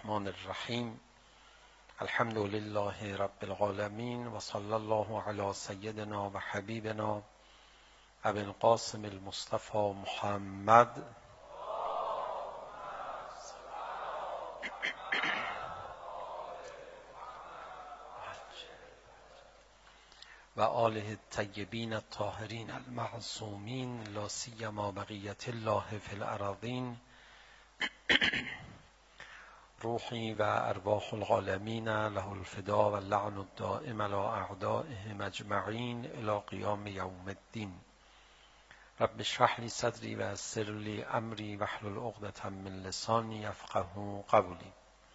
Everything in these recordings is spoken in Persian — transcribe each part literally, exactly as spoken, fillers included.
الرحمن الرحیم. الحمد لله رب العالمین و صلی الله علی سیدنا و حبیبنا ابی القاسم المصطفى محمد و آله الطیبین الطاهرین المعصومین لا سیما بقیة الله فی الارضین. روحی و ارواح العالمین له الفدا و اللعن الدائم علی اعدائهم اجمعین الی قیام یوم الدین. رب اشرح لی صدری و یسر لی امری واحلل عقدة من لسانی یفقهوا قولی.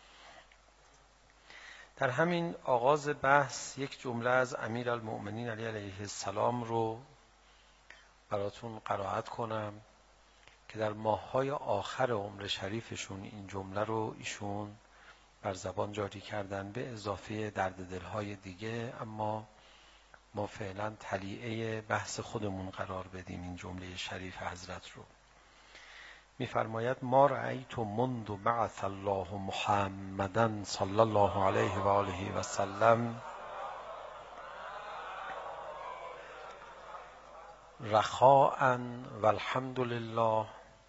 در همین آغاز بحث یک جمله از امیرالمؤمنین علی علیه السلام رو براتون قرائت کنم که در ماه‌های آخر عمر شریفشون این جمله رو ایشون بر زبان جاری کردن به اضافه درد دل‌های دیگه، اما ما فعلا تلیعه بحث خودمون قرار بدیم این جمله شریف حضرت رو. می‌فرماید ما رأیت منذ بعث الله محمدا صلی الله علیه و آله و سلم رخاء والحمد لله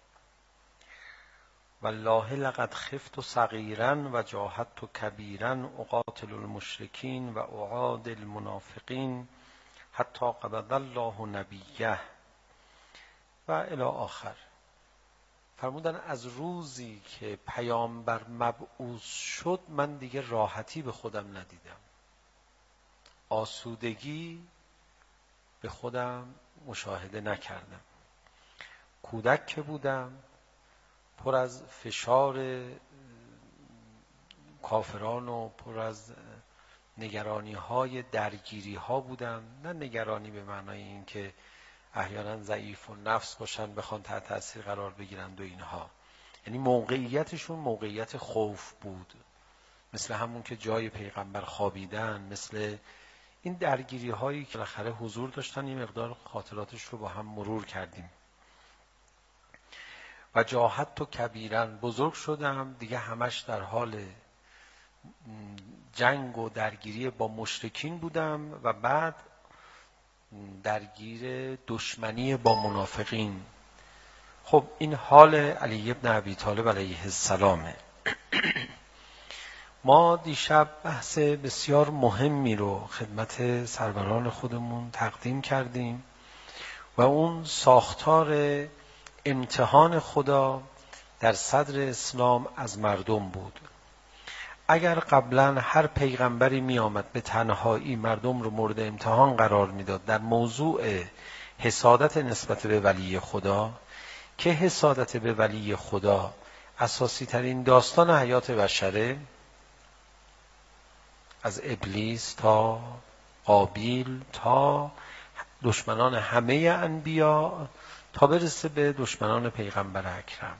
والله لقد خفت صغیرا و جاهدت کبیرا اقاتل المشرکین و اعادی المنافقین حتی قبض الله نبیه و الی آخر. فرمودن از روزی که پیامبر مبعوث شد من دیگه راحتی به خودم ندیدم، آسودگی به خودم مشاهده نکردم. کودک که بودم پر از فشار کافران و پر از نگرانی های درگیری ها بودم، نه نگرانی به معنای این که احیانا ضعیف و نفس باشن بخوان تحت تاثیر قرار بگیرند و اینها، یعنی موقعیتشون موقعیت خوف بود، مثل همون که جای پیغمبر خوابیدن، مثل این درگیری هایی که بالاخره حضور داشتن. این مقدار خاطراتش رو با هم مرور کردیم. و جاهدت کبیرا، بزرگ شدم دیگه همش در حال جنگ و درگیری با مشرکین بودم و بعد درگیر دشمنی با منافقین. خب این حال علی ابن ابی طالب علیه السلامه. ما دیشب بحث بسیار مهمی رو خدمت سروران خودمون تقدیم کردیم و اون ساختار امتحان خدا در صدر اسلام از مردم بود. اگر قبلا هر پیغمبری می آمد به تنهایی مردم رو مورد امتحان قرار می داد در موضوع حسادت نسبت به ولی خدا، که حسادت به ولی خدا اساسی ترین داستان حیات بشره، از ابلیس تا قابیل تا دشمنان همه انبیا تا برسه به دشمنان پیغمبر اکرم،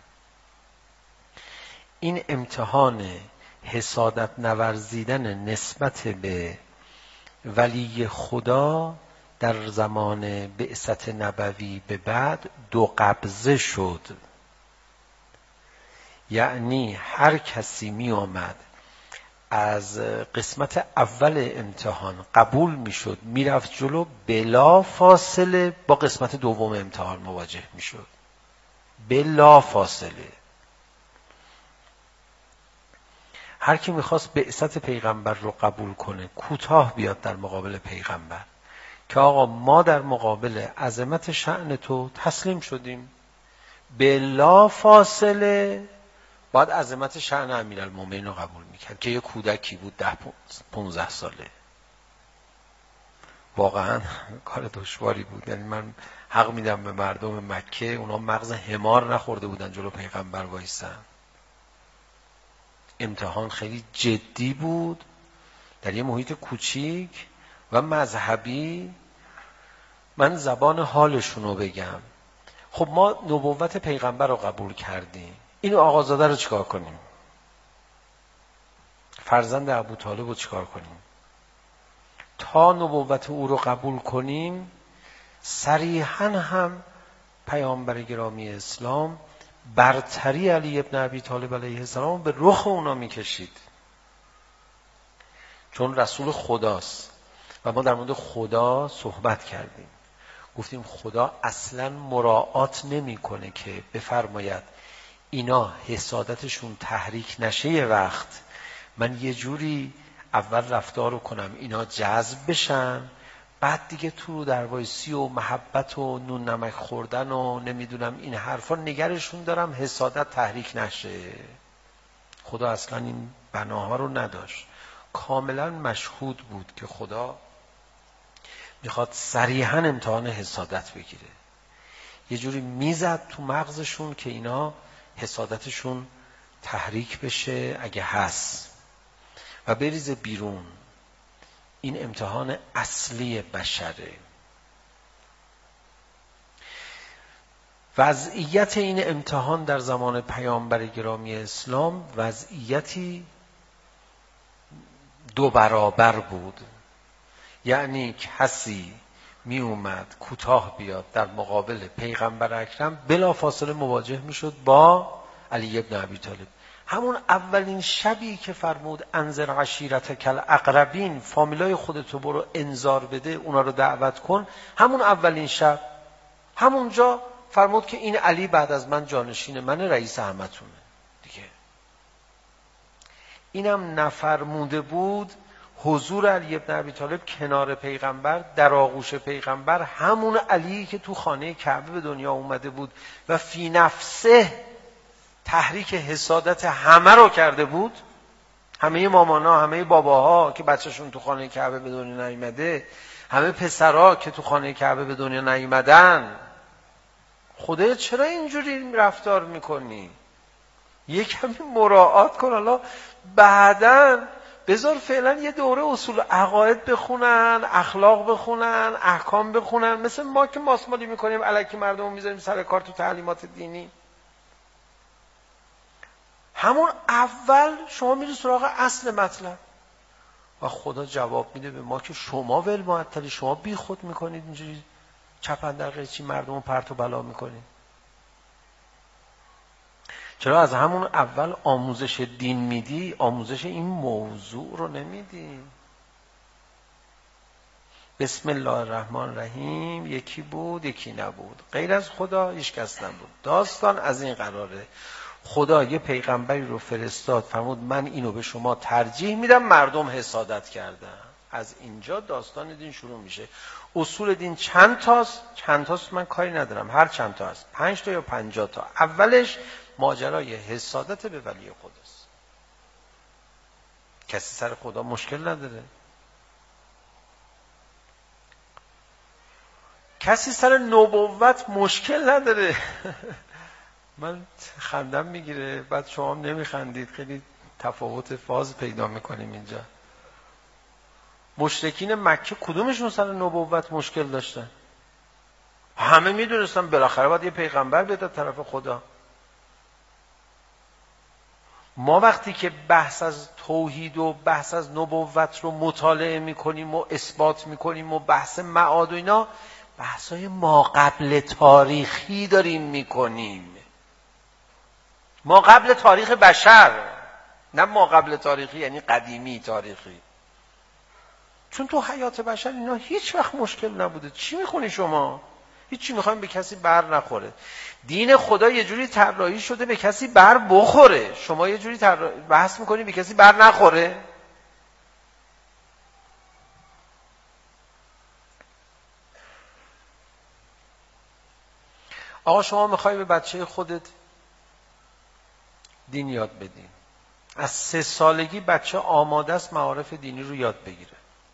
این امتحان حسادت نورزیدن نسبت به ولی خدا در زمان بعثت نبوی به بعد دو قبضه شد. یعنی هر کسی می آمد از قسمت اول امتحان قبول می شد، می رفت جلو، بلا فاصله با قسمت دوم امتحان مواجه می شد، بلا فاصله. هر کی میخواست بعثت پیغمبر رو قبول کنه کوتاه بیاد در مقابل پیغمبر که آقا ما در مقابل عظمت شأن تو تسلیم شدیم، بلا فاصله باید عظمت شأن امیرالمومنین رو قبول میکرد که یه کودکی بود ده پونزده ساله. واقعا کار دشواری بود. یعنی من حق میدم به مردم مکه، اونا مغز حمار نخورده بودن جلو پیغمبر وایسن. امتحان خیلی جدی بود در یه محیط کوچیک و مذهبی. من زبان حالشون رو بگم. خب ما نبوت پیغمبر رو قبول کردیم، این آقازاده رو چیکار کنیم؟ فرزند ابوطالب رو چیکار کنیم؟ تا نبوت او رو قبول کنیم صریحاً هم پیامبر گرامی اسلام برتری علی ابن ابی طالب علیه السلام به رخ اونا میکشید، چون رسول خداست. و ما در مورد خدا صحبت کردیم، گفتیم خدا اصلا مراعات نمیکنه که بفرماید اینا حسادتشون تحریک نشه، یه وقت من یه جوری اول رفتار رو کنم اینا جذب بشن، بعد دیگه تو در وایسی و محبت و نون نمک خوردن و نمیدونم این حرفا نگرشون دارم حسادت تحریک نشه. خدا اصلا این بناها رو نداشت. کاملا مشهود بود که خدا میخواد صریحاً امتحان حسادت بگیره، یه جوری میزد تو مغزشون که اینا حسادتشون تحریک بشه اگه هست و بریزه بیرون. این امتحان اصلی بشره. وضعیت این امتحان در زمان پیامبر گرامی اسلام وضعیتی دو برابر بود. یعنی کسی می اومد کوتاه بیاد در مقابل پیغمبر اکرم، بلافاصله مواجه می شد با علی ابن ابی طالب. همون اولین شبی که فرمود انذر عشیرتک الاقربین، فامیلای خودتو برو انذار بده، اونا رو دعوت کن، همون اولین شب همونجا فرمود که این علی بعد از من جانشین من، رئیس همتونه دیگه. اینم نفرموده بود حضور علی ابن ابی طالب کنار پیغمبر، در آغوش پیغمبر، همون علی که تو خانه کعبه به دنیا اومده بود و فی نفسه تحریک حسادت همه رو کرده بود، همه مامانا، همه باباها که بچهشون تو خانه کعبه به دنیا نیامده، همه پسرها که تو خانه کعبه به دنیا نیامدن. خدایا چرا اینجوری رفتار میکنی؟ یک کمی مراعات کن. حالا بعداً بذار فعلا یه دوره اصول عقاید بخونن، اخلاق بخونن، احکام بخونن، مثل ما که ماسمالی میکنیم الکی مردم میذاریم سر کار تو تعلیمات دینی. همون اول شما میری سراغ اصل مطلب و خدا جواب میده به ما که شما ول معطلی، شما بی خود میکنید اینجوری چپندر قیچی مردم رو پرت و بلا میکنید. چرا از همون اول آموزش دین میدی، آموزش این موضوع رو نمیدی؟ بسم الله الرحمن الرحیم یکی بود یکی نبود، غیر از خدا هیچ کس نبود. داستان از این قراره، خدا یه پیغمبری رو فرستاد، فرمود من اینو به شما ترجیح میدم، مردم حسادت کردن. از اینجا داستان دین شروع میشه. اصول دین چند تاست؟ چند تاست من کاری ندارم، هر چند تا هست، پنج تا یا پنجاه تا. اولش ماجرای حسادت به ولی خداست. کسی سر خدا مشکل نداره، کسی سر نبوت مشکل نداره. من خندم میگیره، بعد شما هم نمیخندید، خیلی تفاوت فاز پیدا میکنیم اینجا. مشرکین مکه کدومشون سر نبوت مشکل داشتن؟ همه میدونستن بالاخره باید یه پیغمبر بیاد طرف خدا. ما وقتی که بحث از توحید و بحث از نبوت رو مطالعه میکنیم و اثبات میکنیم و بحث معاد و اینا، بحثای ما قبل تاریخی داریم میکنیم، ما قبل تاریخ بشر، نه ما قبل تاریخی یعنی قدیمی تاریخی. چون تو حیات بشر اینا هیچ وقت مشکل نبوده. چی میخونی شما؟ هیچی میخوایم به کسی بر نخوره. دین خدا یه جوری طراحی شده به کسی بر بخوره، شما یه جوری بحث میکنی به کسی بر نخوره. آقا شما میخوای به بچه خودت دین یاد بدین، از سه سالگی بچه آماده است معارف دینی رو یاد بگیره.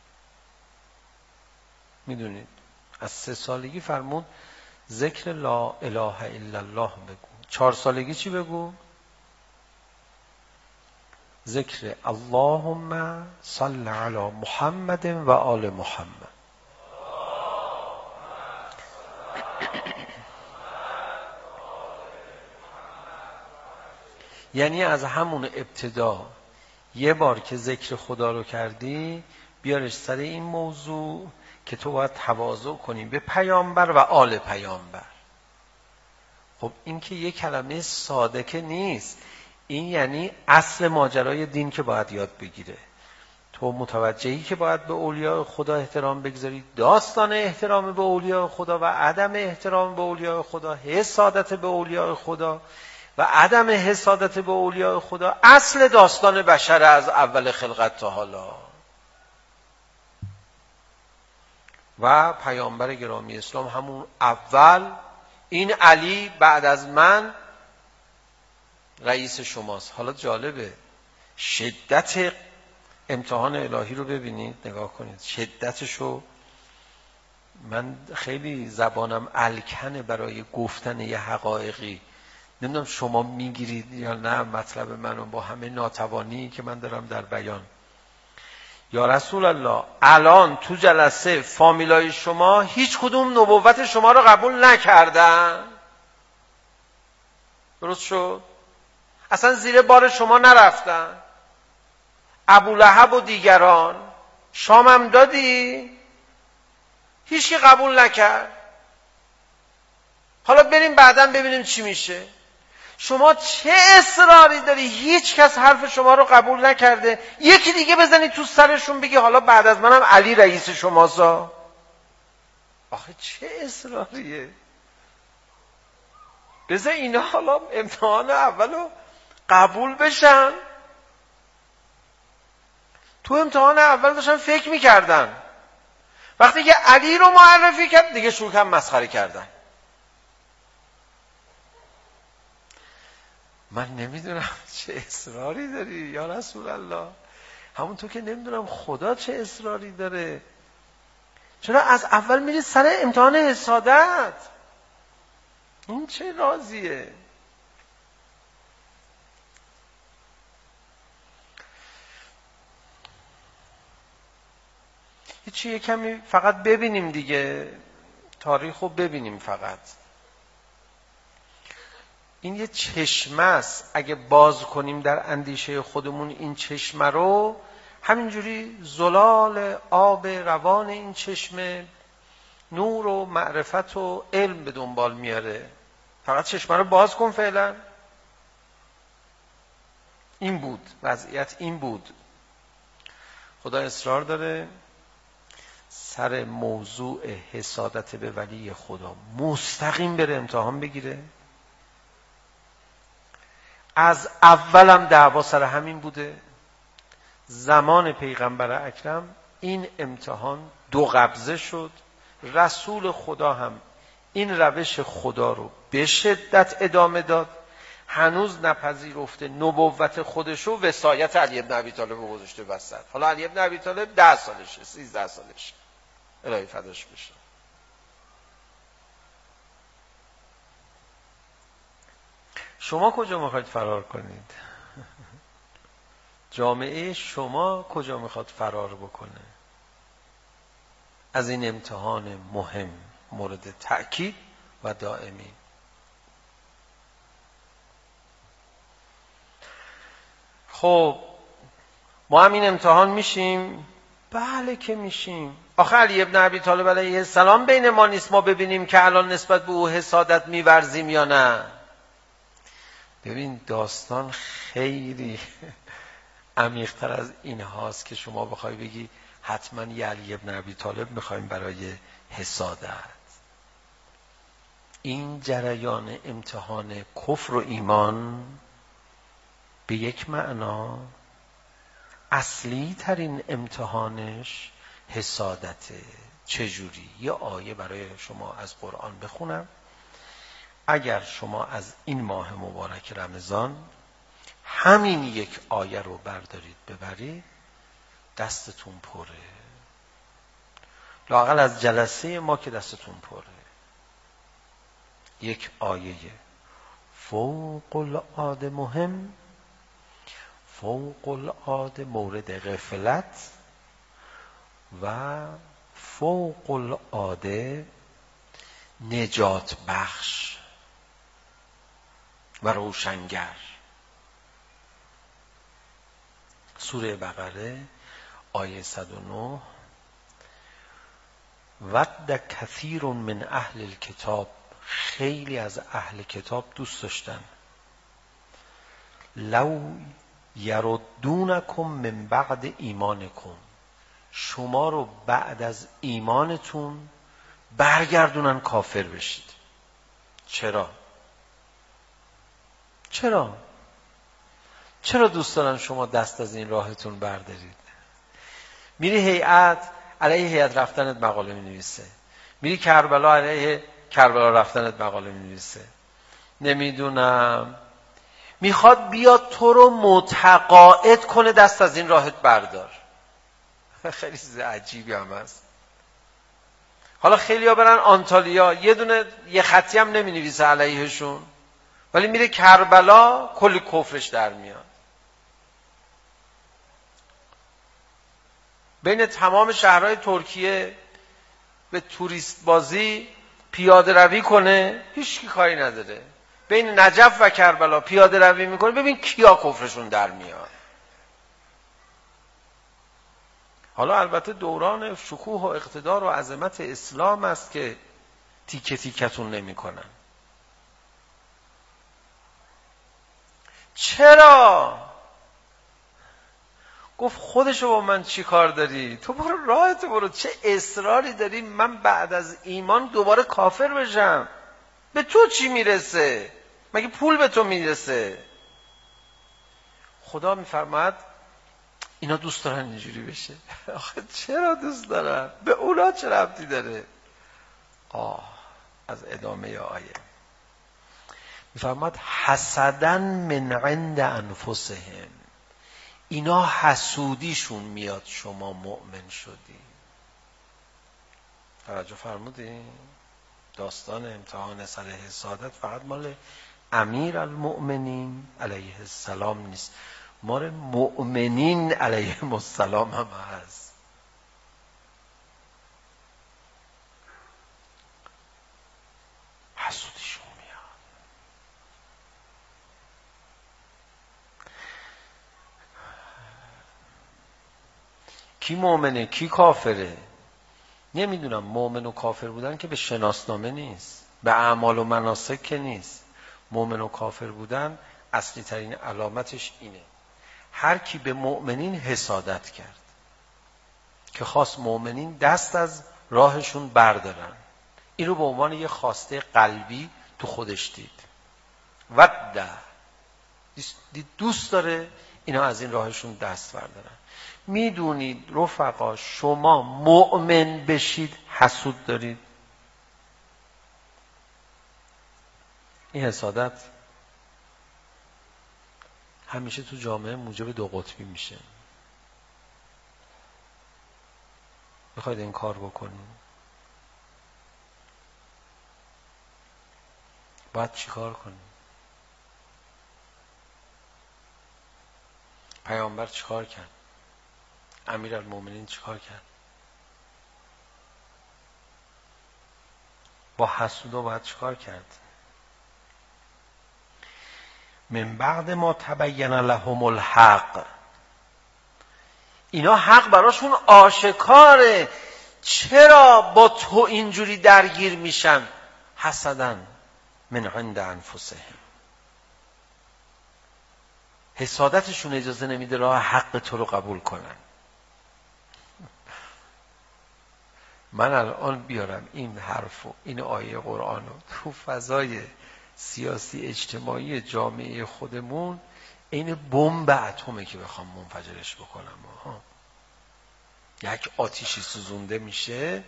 میدونید از سه سالگی فرمود ذکر لا اله الا الله بگو. چهار سالگی چی بگو؟ ذکر اللهم صل علی محمد و آل محمد. یعنی از همون ابتدا یه بار که ذکر خدا رو کردی بیارش سر این موضوع که تو باید تواضع کنی به پیامبر و آل پیامبر. خب این که یک کلمه ساده که نیست، این یعنی اصل ماجرای دین که باید یاد بگیره. تو متوجهی که باید به اولیاء خدا احترام بگذاری، داستان احترام به اولیاء خدا و عدم احترام به اولیاء خدا، حسادت به اولیاء خدا و عدم حسادت به اولیاء خدا اصل داستان بشر از اول خلقت تا حالا. و پیامبر گرامی اسلام همون اول، این علی بعد از من رئیس شماست. حالا جالبه شدت امتحان الهی رو ببینید، نگاه کنید شدتشو. من خیلی زبانم الکنه برای گفتن یه حقایقی، نمیدونم شما میگیرید یا نه مطلب منو با همه ناتوانی که من دارم در بیان. یا رسول الله، الان تو جلسه فامیلای شما هیچ کدوم نبوت شما رو قبول نکردن، درست شد؟ اصلا زیر بار شما نرفتن. ابولهب و دیگران، شامم دادی هیچ کی قبول نکرد. حالا بریم بعداً ببینیم چی میشه. شما چه اصراری داری؟ هیچ کس حرف شما رو قبول نکرده، یکی دیگه بزنی تو سرشون بگی حالا بعد از منم علی رئیس شماسا. آخه چه اصراریه؟ بذار اینا حالا امتحان اولو قبول بشن. تو امتحان اول داشتن فکر میکردن، وقتی که علی رو معرفی کرد دیگه شروع کردن مسخره کردن. من نمیدونم چه اصراری داری یا رسول الله، همونطور که نمیدونم خدا چه اصراری داره. چرا از اول میری سر امتحان حسادت؟ این چه رازیه؟ هیچی، یه کمی فقط ببینیم دیگه، تاریخ رو ببینیم فقط. این یه چشمه است، اگه باز کنیم در اندیشه خودمون این چشمه رو، همینجوری زلال آب روان این چشمه نور و معرفت و علم به دنبال میاره. فقط چشمه رو باز کن فعلا. این بود وضعیت، این بود. خدا اصرار داره سر موضوع حسادت به ولی خدا مستقیم بره امتحان بگیره. از اولم دعوا سر همین بوده. زمان پیغمبر اکرم این امتحان دو قبضه شد. رسول خدا هم این روش خدا رو به شدت ادامه داد، هنوز نپذیرفته نبوت خودشو، وصایت علی بن ابی طالب رو گذاشته وسط. حالا علی بن ابی طالب ده سالشه، سیزده سالشه، الهی فداش بشه. شما کجا میخواید فرار کنید؟ جامعه شما کجا میخواد فرار بکنه از این امتحان مهم مورد تأکید و دائمی؟ خب ما هم این امتحان میشیم؟ بله که میشیم. آخه علی ابن ابی طالب علیه السلام بین ما نیست ما ببینیم که الان نسبت به او حسادت میورزیم یا نه؟ ببین داستان خیلی عمیق‌تر از این هاست که شما بخوای بگی حتما یه علی ابن ابی طالب میخوایم برای حسادت. این جریان امتحان کفر و ایمان به یک معنا اصلی ترین امتحانش حسادته. چجوری؟ یه آیه برای شما از قرآن بخونم. اگر شما از این ماه مبارک رمضان همین یک آیه رو بردارید ببرید دستتون پره، لااقل از جلسه ما که دستتون پره. یک آیه فوق العاده مهم، فوق العاده مورد غفلت و فوق العاده نجات بخش و روشنگر. سوره بقره آیه صد و نه: ود کثیر من اهل الکتاب خیلی از اهل کتاب دوست داشتن لو یردونکم من بعد ایمانکم، شما رو بعد از ایمانتون برگردونن کافر بشید. چرا؟ چرا؟ چرا دوست دارن شما دست از این راهتون بردارید؟ میری هیئت، علیه هیئت رفتنت مقاله می نویسه. میری کربلا، علیه کربلا رفتنت مقاله می نویسه. نمیدونم میخواد بیاد تو رو متقاعد کنه دست از این راهت بردار. خیلی چیز عجیبی هم هست. حالا خیلی ها برن آنتالیا، یه دونه یه خطی هم نمی نویسه علیهشون، ولی میره کربلا کلی کفرش در میاد. بین تمام شهرهای ترکیه به توریست بازی پیاده روی کنه، هیچ کی کاری نداره. بین نجف و کربلا پیاده روی میکنه، ببین کیا کفرشون در میاد. حالا البته دوران شکوه و اقتدار و عظمت اسلام است که تیکه تیکتون نمی کنن. چرا؟ گفت خودشو با من چی کار داری؟ تو برو راهتو برو، چه اصراری داری من بعد از ایمان دوباره کافر بشم؟ به تو چی میرسه؟ مگه پول به تو میرسه؟ خدا میفرماد اینا دوست دارن اینجوری بشه. آخه چرا دوست دارن؟ به اونا چه ربطی داره؟ آه از ادامه آیه میفرماد حسدن من عند انفسهم، اینا حسودیشون میاد شما مؤمن شدی. توجه فرمودین؟ داستان امتحان سر حسادت فقط مال امیر المؤمنین علیه السلام نیست، مال مؤمنین علیهم السلام هم هست. حسودیشون میاد. کی مؤمنه کی کافره؟ نمیدونم. مؤمن و کافر بودن که به شناسنامه نیست، به اعمال و مناسک که نیست. مؤمن و کافر بودن اصلی ترین علامتش اینه، هر کی به مؤمنین حسادت کرد که خواست مؤمنین دست از راهشون بردارن، این رو به عنوان یه خواسته قلبی تو خودش دید، وده دوست داره اینا از این راهشون دست بردارن. میدونید رفقا شما مؤمن بشید حسود دارید. این حسادت همیشه تو جامعه موجب دو قطبی میشه. میخواید این کار بکنید، باید چی کار کنید؟ پیامبر چی کار کرد؟ امیر المؤمنین چی کار کرد؟ با حسودا باید چی کار کرد؟ من بعد ما تبین لهم الحق، اینا حق براشون آشکاره، چرا با تو اینجوری درگیر میشن؟ حسدن من عند انفسهم، حسادتشون اجازه نمیده راه حق تو رو قبول کنن. من الان بیارم این حرفو، این آیه قرآن رو تو فضای سیاسی اجتماعی جامعه خودمون، این بمب اتمه که بخوام منفجرش بکنم، ها یک آتیشی سوزونده میشه.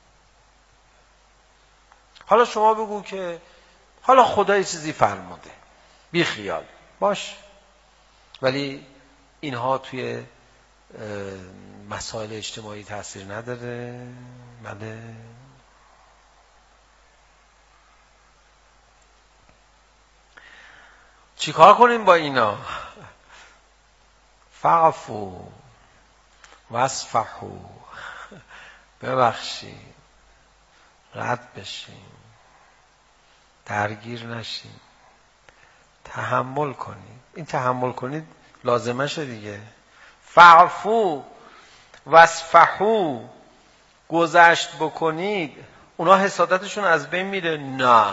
حالا شما بگو که حالا خدا یه چیزی فرموده، بی خیال باش، ولی اینها توی مسائل اجتماعی تاثیر نداره. بله چیکار کنیم با اینا؟ فعفو واصفحوا، ببخشید، رد بشیم، درگیر نشیم، تحمل کنید. این تحمل کنید لازمشه دیگه. فعفو واصفحوا، گذشت بکنید، اونا حسادتشون از بین میره؟ نه.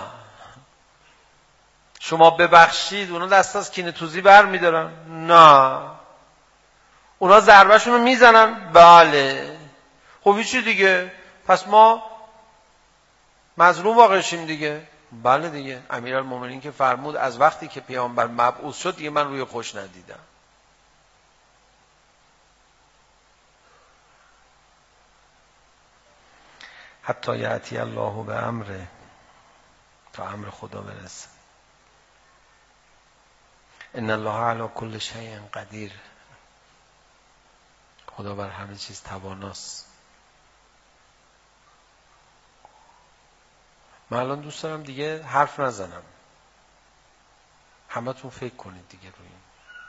شما ببخشید اونا دست از کینه توزی بر میدارن؟ نه. اونا ضربهشون رو میزنن؟ بله. خب چی دیگه؟ پس ما مظلوم واقع شیم دیگه. بله دیگه. امیرالمومنین که فرمود از وقتی که پیامبر مبعوث شد دیگه من روی خوش ندیدم. حتی یأتی الله به امره، تا امر خدا برسه. ان الله علی کل شیء قدیر. خدا بر همه چیز تواناست. من الان دوست دارم دیگه حرف نزنم، همه تون فکر کنید دیگه روی این.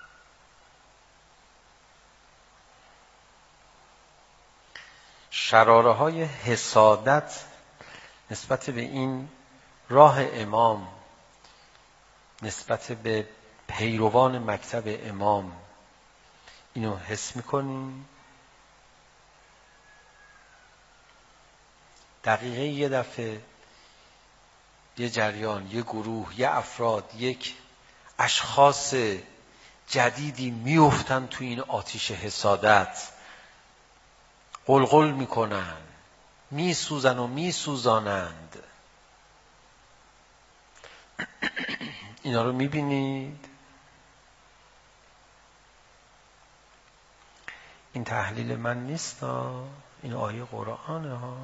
شراره های حسادت نسبت به این راه امام، نسبت به پیروان مکتب امام، اینو حس میکنیم؟ دقیقه یه دفعه یه جریان، یه گروه، یه افراد، یک اشخاص جدیدی میافتن تو این آتیش حسادت، قلقل میکنن، میسوزن و میسوزانند. اینا رو میبینید؟ این تحلیل من نیست ها، این آیه قرآنه ها.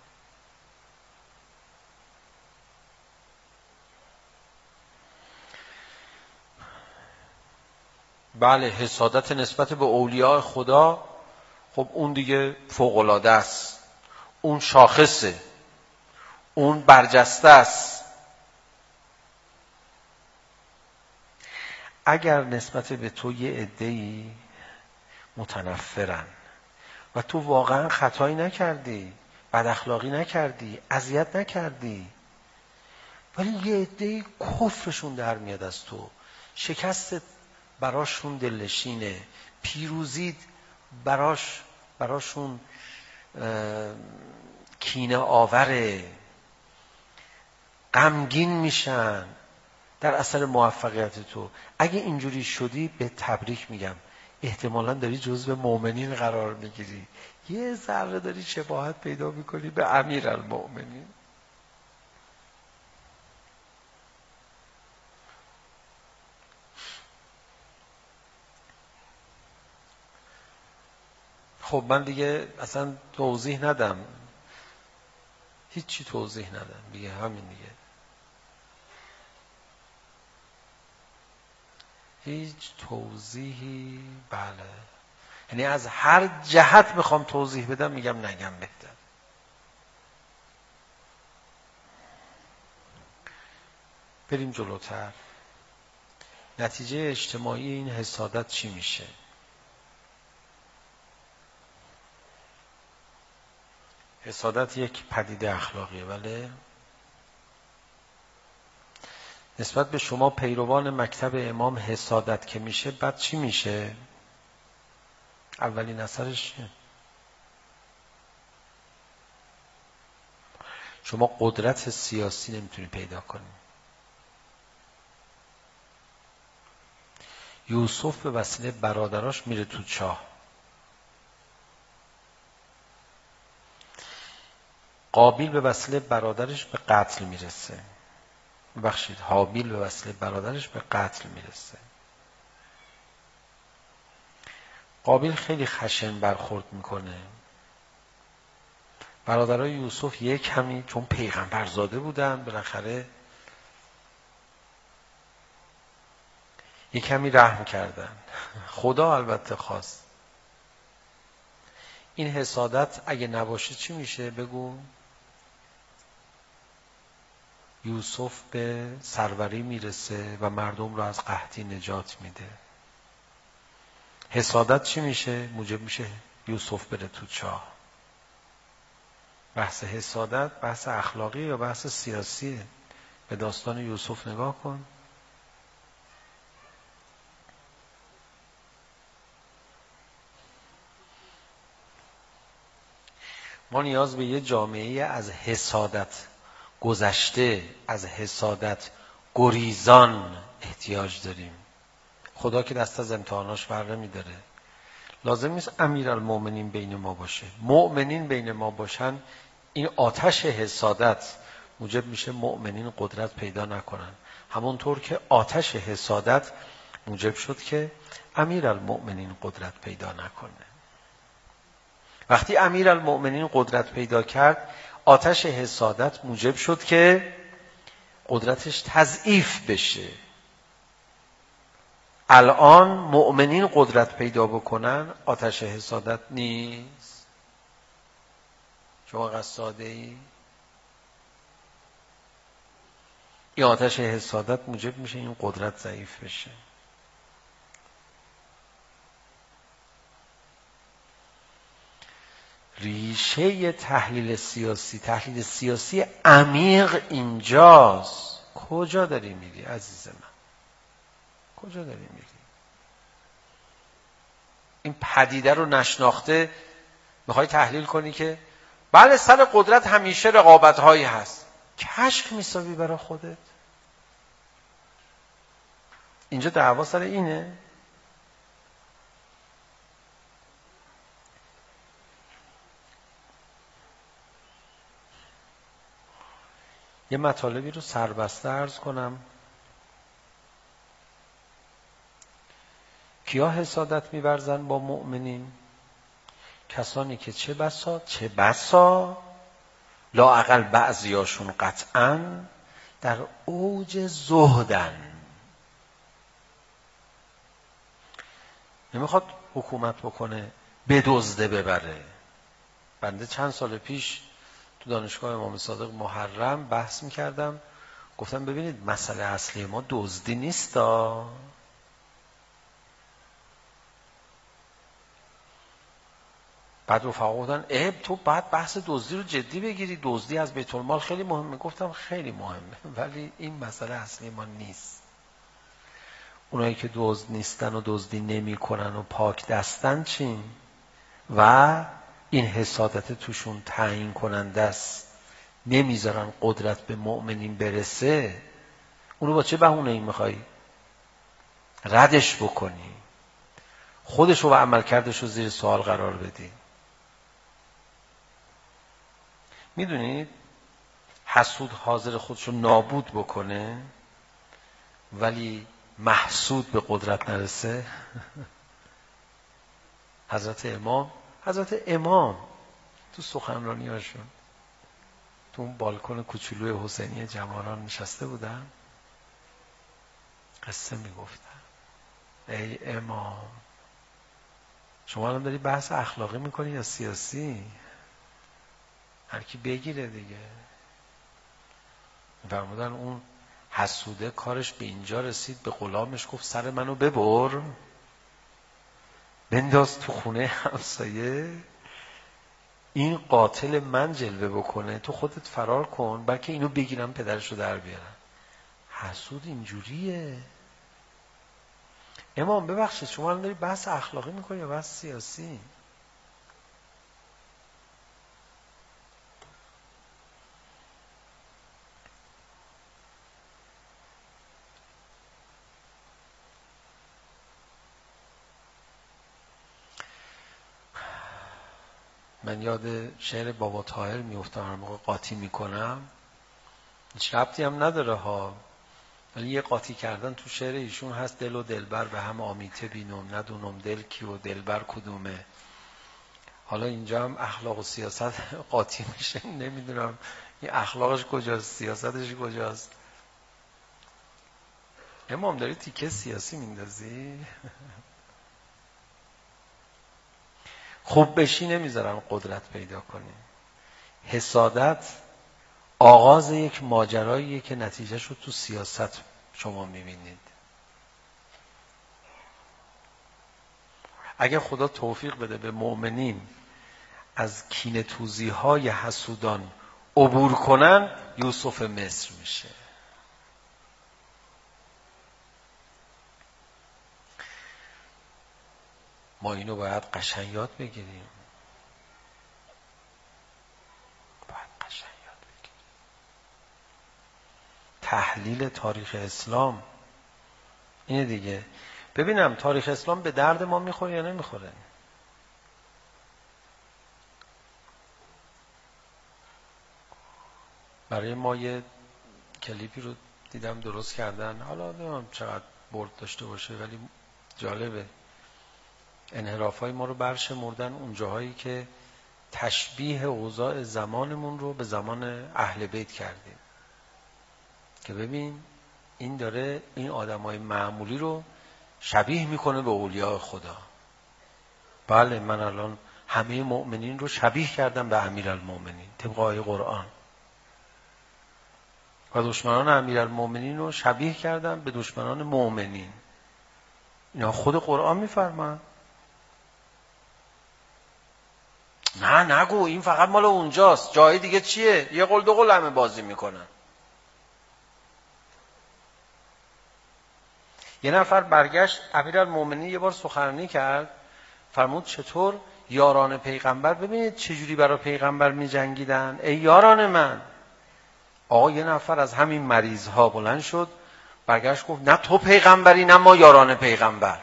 بله، حسادت نسبت به اولیاء خدا، خب اون دیگه فوق‌العاده است، اون شاخصه، اون برجسته است. اگر نسبت به تو یه عده‌ای متنفرن و تو واقعا خطایی نکردی، بد اخلاقی نکردی، اذیت نکردی، ولی یه عده‌ای کفرشون در میاد از تو، شکست براشون دلنشینه، پیروزی براش براشون کینه آوره، غمگین میشن در اثر موفقیت تو. اگه اینجوری شدی به تبریک میگم، احتمالاً داری جزو مؤمنین قرار میگیری، یه ذره داری شباهت پیدا میکنی به امیرالمؤمنین. خب من دیگه اصلا توضیح ندم، هیچی توضیح ندم دیگه، همین دیگه، هیچ توضیحی. بله، یعنی از هر جهت میخوام توضیح بدم میگم نگم بهتر. بریم جلوتر. نتیجه اجتماعی این حسادت چی میشه؟ حسادت یک پدیده اخلاقیه، ولی نسبت به شما پیروان مکتب امام حسادت که میشه، بعد چی میشه؟ اولین اثرش چیه؟ شما قدرت سیاسی نمیتونی پیدا کنی. یوسف به وسیله برادراش میره تو چاه، قابیل به وسیله برادرش به قتل میرسه، ببخشید حابیل به وسیله برادرش به قتل میرسه. قابیل خیلی خشن برخورد میکنه. برادرای یوسف یک کمی چون پیغمبرزاده بودن، بالاخره یک کمی رحم کردن. خدا البته خواست. این حسادت اگه نباشه چی میشه؟ بگو. یوسف به سروری میرسه و مردم رو از قحطی نجات میده. حسادت چی میشه؟ موجب میشه یوسف بره تو چاه. بحث حسادت بحث اخلاقی یا بحث سیاسیه؟ به داستان یوسف نگاه کن. ما نیاز به یه جامعه از حسادت گذشته، از حسادت گریزان احتیاج داریم. خدا که دست از امتحاناش بر نمی‌داره. لازم نیست امیرالمومنین بین ما باشه. مؤمنین بین ما باشن، این آتش حسادت موجب میشه مؤمنین قدرت پیدا نکنن. همونطور که آتش حسادت موجب شد که امیرالمومنین قدرت پیدا نکنه. وقتی امیرالمومنین قدرت پیدا کرد، آتش حسادت موجب شد که قدرتش تضعیف بشه. الان مؤمنین قدرت پیدا بکنن، آتش حسادت نیست. شما قصد ساده ای؟ این آتش حسادت موجب میشه این قدرت ضعیف بشه. ریشه تحلیل سیاسی، تحلیل سیاسی عمیق اینجاست. کجا داری میری عزیز من؟ کجا داری میری؟ این پدیده رو نشناخته میخوای تحلیل کنی که بله سر قدرت همیشه رقابت هایی هست. کشک میسابی برای خودت؟ اینجا دعوا سر اینه؟ یه مطالبی رو سربسته عرض کنم. کیا حسادت می‌ورزن با مؤمنین؟ کسانی که چه بسا چه بسا لااقل بعضیاشون قطعاً در اوج زهدن. نمیخواد حکومت بکنه بدزده ببره. بنده چند سال پیش تو دانشگاه امام صادق محرم بحث میکردم، گفتم ببینید مسئله اصلی ما دزدی نیستا. بعد رفقا گفتن اب تو بعد بحث دزدی رو جدی بگیری، دزدی از بیت المال خیلی مهمه. گفتم خیلی مهمه ولی این مسئله اصلی ما نیست. اونایی که دزد نیستن و دزدی نمی کنن و پاک دستن چی؟ و این حسادت توشون تعیین کننده است، نمیذارن قدرت به مؤمنین برسه. اونو با چه بهونه‌ای میخوای ردش بکنی؟ خودشو و عملکردشو زیر سوال قرار بدی. میدونید حسود حاضر خودشو نابود بکنه ولی محسود به قدرت نرسه. حضرت امام حضرت امام تو سخنرانی هاشون تو اون بالکن کوچولوی حسینی جمالان نشسته بودن، قصه میگفتن ای امام شما الان داری بحث اخلاقی میکنی یا سیاسی؟ هر کی بگیره دیگه. فرمودن اون حسوده کارش به اینجا رسید به غلامش گفت سر منو ببر بنداز تو خونه همسایه، این قاتل من جلوه بکنه تو خودت فرار کن بلکه اینو بگیرم پدرشو در بیارم. حسود اینجوریه. امام ببخشید شما الان داری بحث اخلاقی میکنی یا بحث سیاسی؟ من یاد شعر بابا طاهر میافتم هر موقع قاطی میکنم، هیچ ربطی هم نداره ها، ولی یه قاطی کردن تو شعر ایشون هست. دل و دلبر به هم آمیته بینم، ندونم دل کی و دلبر کدومه. حالا اینجا هم اخلاق و سیاست قاطی میشه، نمیدونم این اخلاقش کجاست سیاستش کجاست. امام داری تیکه سیاسی میندازی؟ خوب بشی نمیذارن قدرت پیدا کنی. حسادت آغاز یک ماجراییه که نتیجهش رو تو سیاست شما میبینید. اگر خدا توفیق بده به مؤمنین از کینه توزی های حسودان عبور کنن، یوسف مصر میشه. ما اینو باید قشنگ یاد بگیریم. تحلیل تاریخ اسلام اینه دیگه. ببینم تاریخ اسلام به درد ما میخوره یا نمیخوره؟ برای ما یه کلیپی رو دیدم درست کردن، حالا نمیدونم چقدر برد داشته باشه ولی جالبه. انحرافای ما رو برشمردن اون جاهایی که تشبیه اوضاع زمانمون رو به زمان اهل بیت کردیم که ببین این داره این آدمای معمولی رو شبیه میکنه به اولیاء خدا. بله من الان همه مؤمنین رو شبیه کردم به امیرالمؤمنین طبق آیه قرآن و دشمنان امیرالمؤمنین رو شبیه کردم به دشمنان مؤمنین. اینا خود قرآن میفرمان. نه نگو این فقط مال اونجاست، جای دیگه چیه؟ یه قول دو قول همه بازی میکنن. یه نفر برگشت امیرالمؤمنین یه بار سخنرانی کرد، فرمود چطور یاران پیغمبر، ببینید چجوری برای پیغمبر می جنگیدن، ای یاران من. آقا یه نفر از همین مریض ها بلند شد برگشت گفت نه تو پیغمبری نه ما یاران پیغمبر.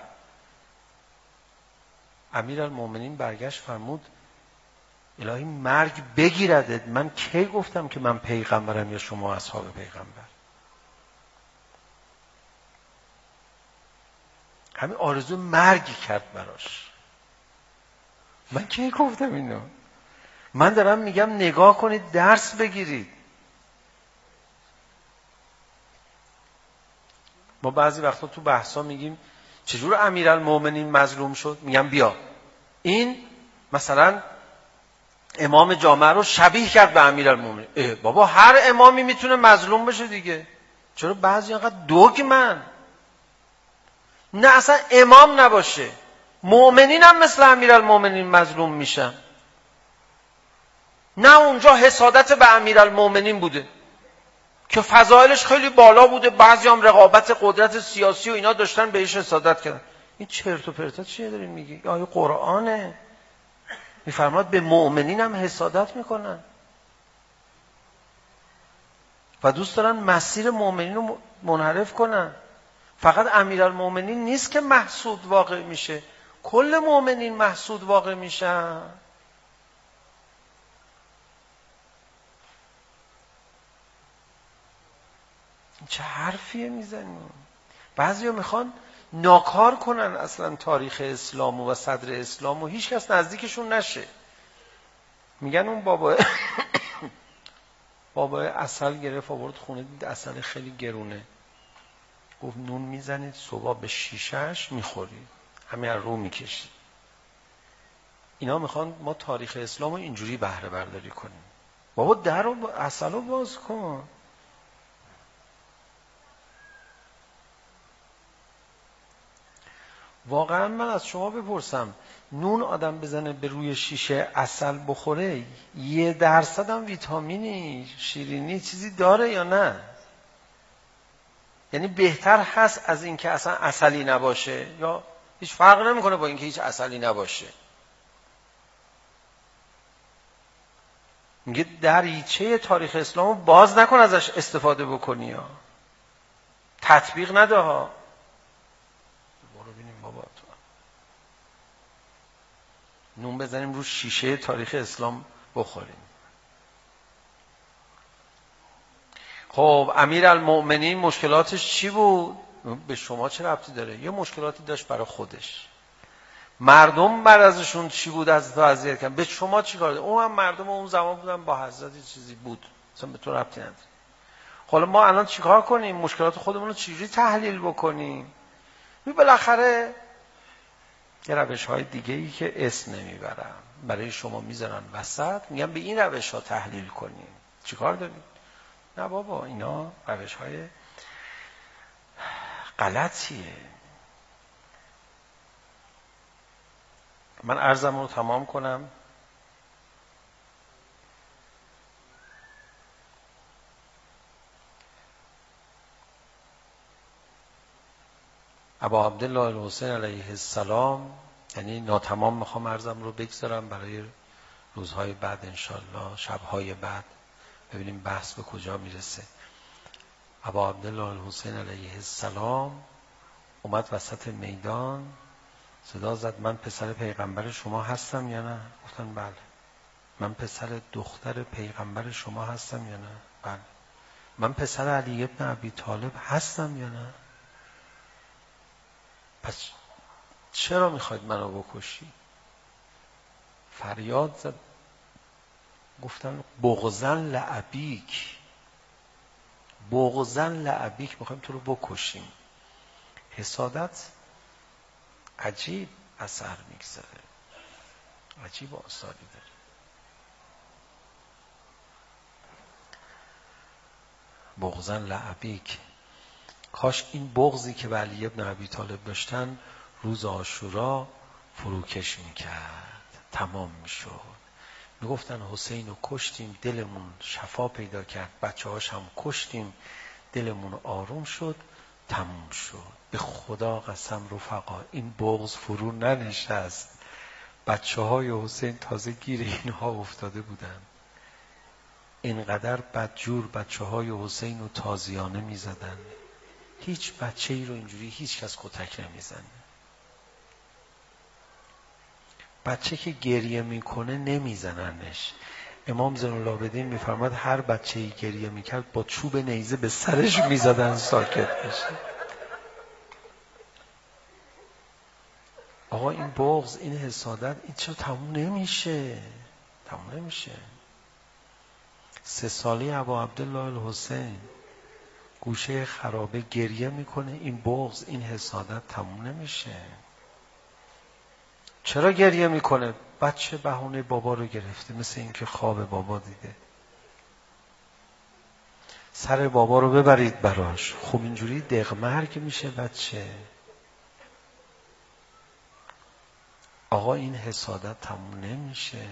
امیرالمؤمنین برگشت فرمود الهی مرگ بگیردت، من کی گفتم که من پیغمبرم یا شما اصحاب پیغمبر؟ همین آرزو مرگ کرد براش. من کی گفتم اینو؟ من دارم میگم نگاه کنید درس بگیرید. ما بعضی وقتا تو بحثا میگیم چجور امیرالمؤمنین مظلوم شد؟ میگم بیا این مثلا امام جامعه رو شبیه کرد به امیرالمؤمنین. بابا هر امامی میتونه مظلوم بشه دیگه، چرا بعضی اینقدر دوگمن؟ نه اصلا امام نباشه مؤمنین هم مثل امیرالمؤمنین مظلوم میشن. نه اونجا حسادت به امیرالمؤمنین بوده که فضایلش خیلی بالا بوده، بعضی هم رقابت قدرت سیاسی و اینا داشتن بهش حسادت کردن. این چرت و پرتا چیه دارین میگی؟ آیه قرآنه میفرماد به مؤمنین هم حسادت میکنن و دوست دارن مسیر مؤمنین رو منحرف کنن. فقط امیرالمؤمنین نیست که محسود واقع میشه، کل مؤمنین محسود واقع میشن. چه حرفیه میزنیم؟ بعضیا میخوان ناکار کنن اصلا تاریخ اسلام و صدر اسلام و هیچ کس نزدیکشون نشه. میگن اون بابا بابا عسل گرفت آورد خونه، دید عسل خیلی گرونه، گفت نون میزنید صبح به شیشهش میخورید، همین رو میکشید. اینا میخوان ما تاریخ اسلام رو اینجوری بهره برداری کنیم. بابا در رو عسل رو باز کن. واقعا من از شما بپرسم نون آدم بزنه به روی شیشه عسل بخوره یه درصد هم ویتامینی شیرینی چیزی داره یا نه؟ یعنی بهتر هست از این که اصلا عسلی نباشه یا هیچ فرق نمیکنه با اینکه هیچ عسلی نباشه؟ میگه دریچه تاریخ اسلامو باز نکن ازش استفاده بکنی ها، تطبیق نده ها. برو ببینیم بابا تو نون بزنیم رو شیشه تاریخ اسلام بخوریم. خب امیرالمؤمنین مشکلاتش چی بود؟ به شما چه ربطی داره؟ یه مشکلاتی داشت برای خودش. مردم بر ازشون چی بود از تو اذیت کردن، به شما چی کار داره؟ اون هم مردم اون زمان بودن با حضرت چیزی بود، اصلا به تو ربطی نداره. حالا ما الان چیکار کنیم؟ مشکلات خودمون رو چجوری تحلیل بکنیم؟ می بالاخره یه روش های دیگه ای که اسم نمیبرم برای شما میذارن وسط، میگم به این روش ها تحلیل کنیم. چیکار داریم؟ نه بابا اینا روش های غلطیه. من عرضم رو تمام کنم. ابا عبدالله الحسین علیه السلام، یعنی ناتمام میخوام عرضم رو بگذارم برای روزهای بعد انشالله، شبهای بعد، ببینیم بحث به کجا میرسه. ابا عبدالله الحسین علیه السلام اومد وسط میدان، صدا زد من پسر پیغمبر شما هستم یا نه؟ گفتن بله. من پسر دختر پیغمبر شما هستم یا نه؟ بله. من پسر علی ابن ابی طالب هستم یا نه؟ پس چرا میخواید منو بکشی؟ فریاد زد، گفتن بغضن لعبیک، بغضن لعبیک، میخوایم تو رو بکشیم. حسادت عجیب اثر میگذاره، عجیب آثاری داره. بغضن لعبیک، کاش این بغضی که به علی ابن ابی طالب داشتن روز عاشورا فروکش میکرد، تمام میشد. میگفتن حسین رو کشتیم دلمون شفا پیدا کرد، بچه هاش هم کشتیم دلمون آروم شد، تموم شد. به خدا قسم رفقا این بغض فرو ننشست. بچه های حسین تازه گیر اینها افتاده بودن، اینقدر بدجور بچه های حسین رو تازیانه می زدن. هیچ بچه ای رو اینجوری هیچ کس کتک نمی زنه. بچه که گریه میکنه نمی زننش. امام زین العابدین میفرماد هر بچه ای گریه میکرد با چوب نیزه به سرش میزدن ساکت بشه. آقا این بغض، این حسادت، این چرا تموم نمیشه؟ تموم نمیشه. سه سالی ابا عبدالله الحسین گوشه خرابه گریه میکنه، این بغض، این حسادت تموم نمیشه. چرا گریه میکنه؟ بچه بهونه بابا رو گرفته، مثل این که خواب بابا دیده، سر بابا رو ببرید براش. خب اینجوری دغمرگ میشه بچه. آقا این حسادت تموم نمیشه.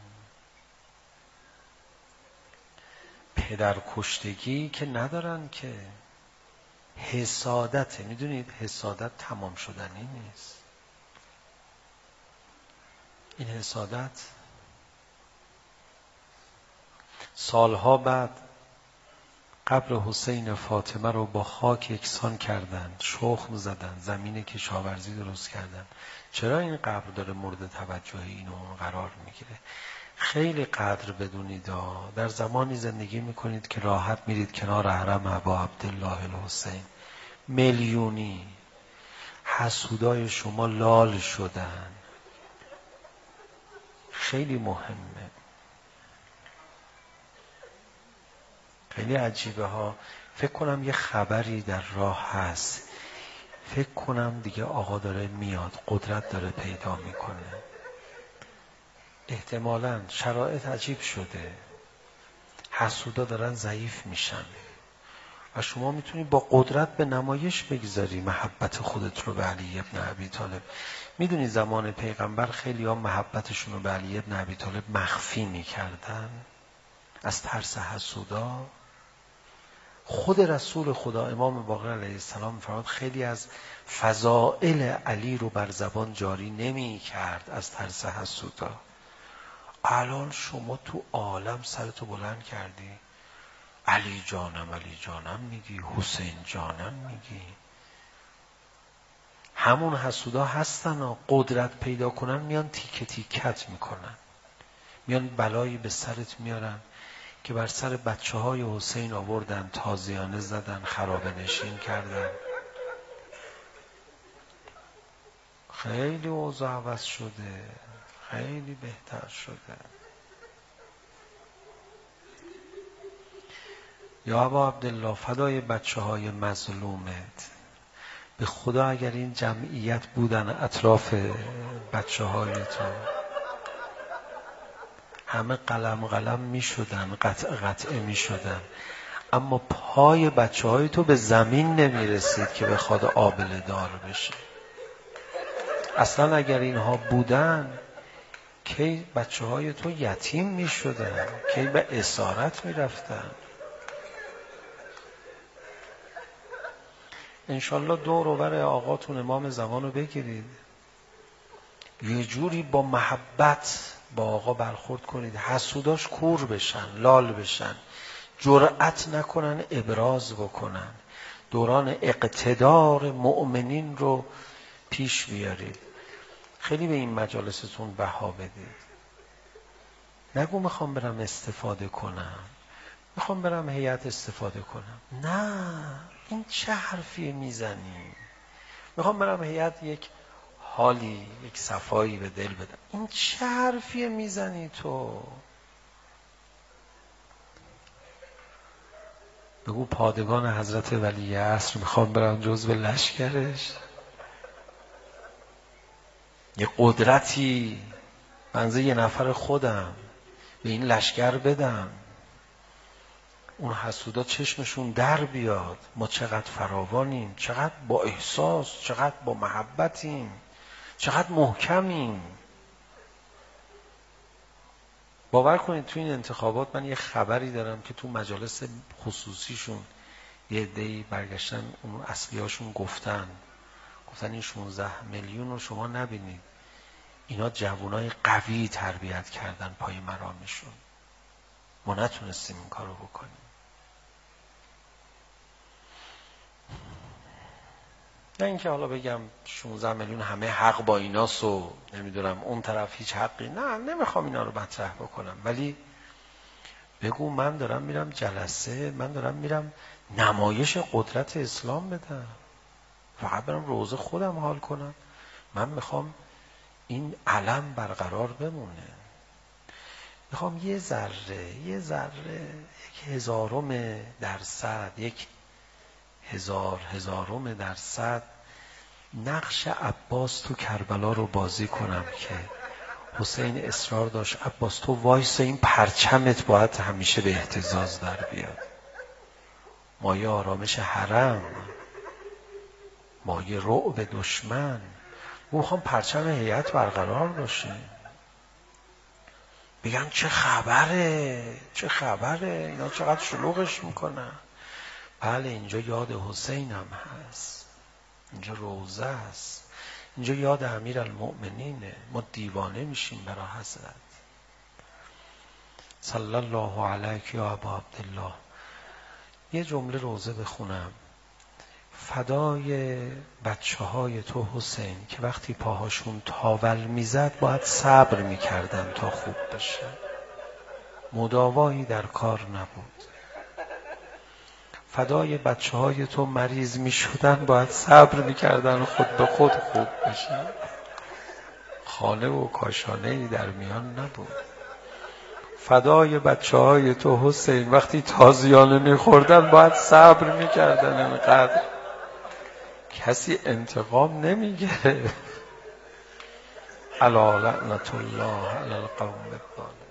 پدر کشتگی که ندارن که، حسادته. میدونید حسادت تمام شدنی نیست. این حسادت سالها بعد قبر حسین فاطمه رو با خاک یکسان کردن، شخم زدن، زمین کشاورزی درست کردن. چرا این قبر داره مورد توجه این و اون قرار میگیره؟ خیلی قدر بدونید. در زمانی زندگی میکنید که راحت میرید کنار حرم ابا عبدالله الحسین، میلیونی حسودای شما لال شدن. خیلی مهمه، خیلی عجیبه ها. فکر کنم یه خبری در راه هست، فکر کنم دیگه آقا داره میاد، قدرت داره پیدا میکنه. احتمالاً شرایط عجیب شده، حسودا دارن ضعیف میشن و شما میتونی با قدرت به نمایش بگذاری محبت خودت رو به علی ابن ابی طالب. میدونی زمان پیغمبر خیلی ها محبتشون رو به علی ابن ابی طالب مخفی میکردن از ترس حسودا. خود رسول خدا امام باقر علیه السلام میفرماد خیلی از فضائل علی رو بر زبان جاری نمی کرد از ترس حسودا. الان شما تو عالم سرتو بلند کردی، علی جانم علی جانم میگی، حسین جانم میگی. همون حسودا هستن و قدرت پیدا کنن میان تیکه تیکت میکنن، میان بلایی به سرت میارن که بر سر بچه های حسین آوردن، تازیانه زدن، خرابه نشین کردن. خیلی اوضاع عوض شده، خیلی بهتر شده. یا ابا عبدالله فدای بچه های مظلومت، به خدا اگر این جمعیت بودن اطراف بچه های تو همه قلم قلم می شدن، قطع قطعه می شدن، اما پای بچه های تو به زمین نمی رسید که بخواد آبله دار بشه. اصلا اگر اینها بودن کی بچه های تو یتیم می شدن، کی به اسارت می رفتن. انشالله دور و بر آقاتون امام زمان رو بگیرید، یه جوری با محبت با آقا برخورد کنید، حسوداش کور بشن، لال بشن. جرأت نکنن ابراز بکنن. دوران اقتدار مؤمنین رو پیش بیارید. خیلی به این مجالستون بها بدید. نگو میخوام برم استفاده کنم، میخوام برم هیئت استفاده کنم. نه، این چه حرفی میزنی؟ میخوام برم هیئت یک حالی، یک صفایی به دل بدم. این چه حرفی میزنی تو؟ بگو پادگان حضرت ولی عصر میخوام برم جزو لشکرش، یه قدرتی منزه یه نفر خودم به این لشکر بدم، اون حسودا چشمشون در بیاد ما چقدر فراوانیم، چقدر با احساس، چقدر با محبتیم، چقدر محکمیم. باور کنید تو این انتخابات من یه خبری دارم که تو مجالس خصوصیشون یه عده‌ای برگشتن اون اصلیاشون گفتن گفتن این شانزده میلیون رو شما نبینید، اینا جوانای قوی تربیت کردن پای مرامشون، ما نتونستیم این کارو بکنیم. نه اینکه حالا بگم شانزده میلیون همه حق با ایناست و نمیدونم اون طرف هیچ حقی، نه نمیخوام اینا رو مطرح بکنم، ولی بگو من دارم میرم جلسه، من دارم میرم نمایش قدرت اسلام بدم، فقط برم روزه خودم حال کنم. من میخوام این علم برقرار بمونه، میخوام یه ذره یه ذره یک هزارم درصد، یک هزار هزارم درصد نقش عباس تو کربلا رو بازی کنم که حسین اصرار داشت عباس تو وایس، این پرچمت باید همیشه به اهتزاز در بیاد، مایه آرامش حرم، مایه رعب دشمن. میخوام پرچم هیئت برقرار باشه، بگم چه خبره چه خبره اینا چقدر شلوغش میکنن. بله اینجا یاد حسین هم هست، اینجا روزه است، اینجا یاد امیرالمؤمنینه، ما دیوانه میشیم برای حضرت. صلی الله علیک یا ابا عبدالله. یه جمله روزه بخونم. فدای بچه های تو حسین که وقتی پاهاشون تاول میزد باید صبر میکردن تا خوب بشه، مداوایی در کار نبود. فدای بچه های تو مریض میشدن باید صبر میکردن خود به خود خوب بشه، خانه و کاشانه‌ای در میان نبود. فدای بچه های تو حسین وقتی تازیانه میخوردن باید صبر میکردن، اینقدر کسی انتقام نمیگیره. الا لعنت الله علی القوم الظالمین.